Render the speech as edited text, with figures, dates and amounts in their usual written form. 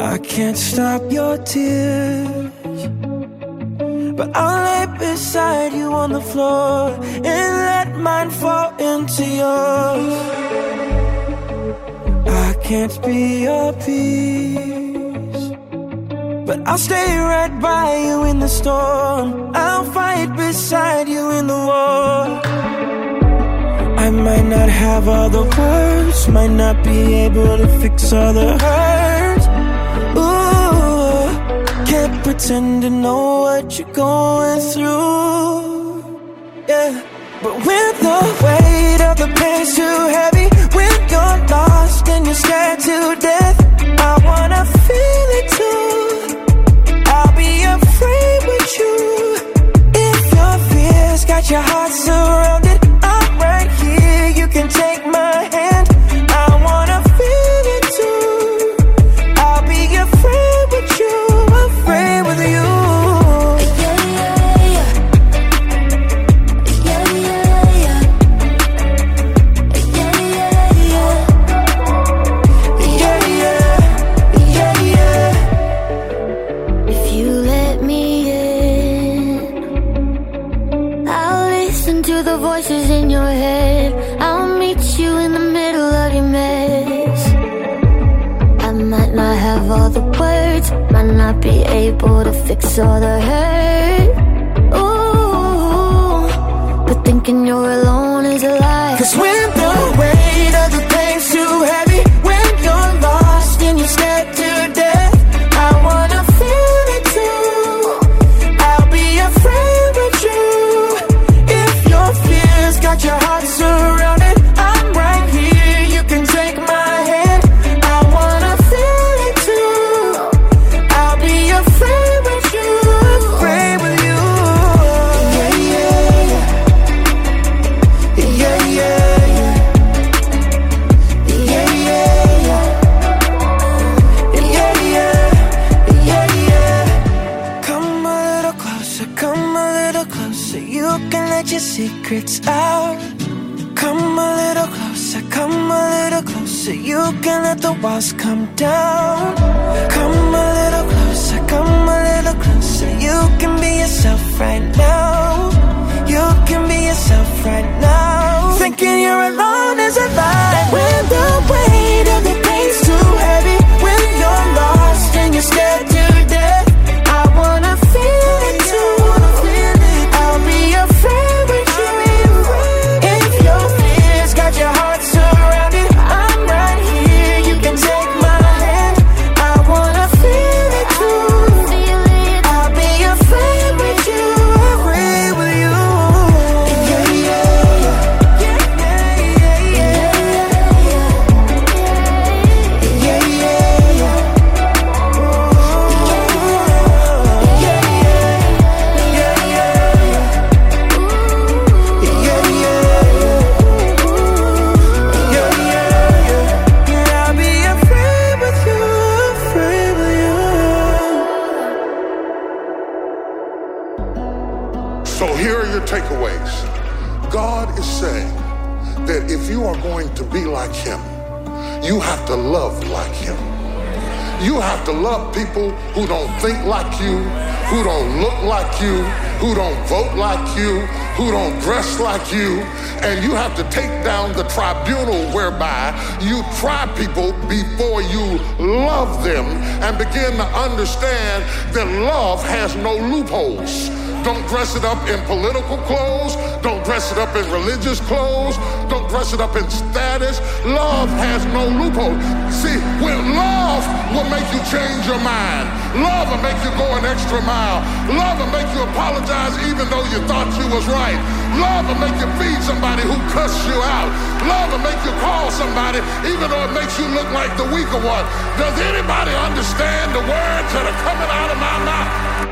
I can't stop your tears, but I'll lay beside you on the floor and let mine fall into yours. I can't be your peace, but I'll stay right by you in the storm. I'll fight beside you in the war. I might not have all the words, might not be able to fix all the hurt. Ooh, can't pretend to know what you're going through. Yeah, but when the weight of the pain's too heavy, when you're lost and you're scared to death, I wanna feel it too. I'll be afraid with you. If your fears got your heart surrounded, I'm right here, you can take my hand. I wanna feel it too. I'll be afraid with you, afraid with you. Voices in your head, I'll meet you in the middle of your mess. I might not have all the words, might not be able to fix all the hurt. Ooh, but thinking you're alone is a lie. 'Cause when the weight of the pain's too heavy, when you're lost and you're scared to death, I wanna feel it too. I'll be afraid with you. Got your heart surrounded, I'm right here, you can take my hand. I wanna feel it too. I'll be afraid with you, afraid with you. Yeah, yeah, yeah, yeah, yeah, yeah, yeah, yeah, yeah, yeah. Come a little closer, come a little closer. You can let your secrets out. Come a little closer, come a little closer. You can let the walls come down. Come a little closer, come a little closer. You can be yourself right now. You can be yourself right now. Thinking you're alone is a lie. When the weight of the pain's too heavy, when you're lost and you're scared to death, I wanna feel it too. I'll be afraid with you. If your fears got your heart surrounded, I'm right here, you can take my hand. I wanna feel it too. I'll be afraid with you, afraid with you. Yeah, yeah, yeah, yeah, yeah, yeah, yeah, yeah. So here are your takeaways. God is saying that if you are going to be like him, you have to love like him. You have to love people who don't think like you, who don't look like you, who don't vote like you, who don't dress like you. And you have to take down the tribunal whereby you try people before you love them and begin to understand that love has no loopholes. Don't dress it up in political clothes. Don't dress it up in religious clothes. Don't dress it up in status. Love has no loophole. See, when love will make you change your mind. Love will make you go an extra mile. Love will make you apologize even though you thought you was right. Love will make you feed somebody who cussed you out. Love will make you call somebody even though it makes you look like the weaker one. Does anybody understand the words that are coming out of my mouth?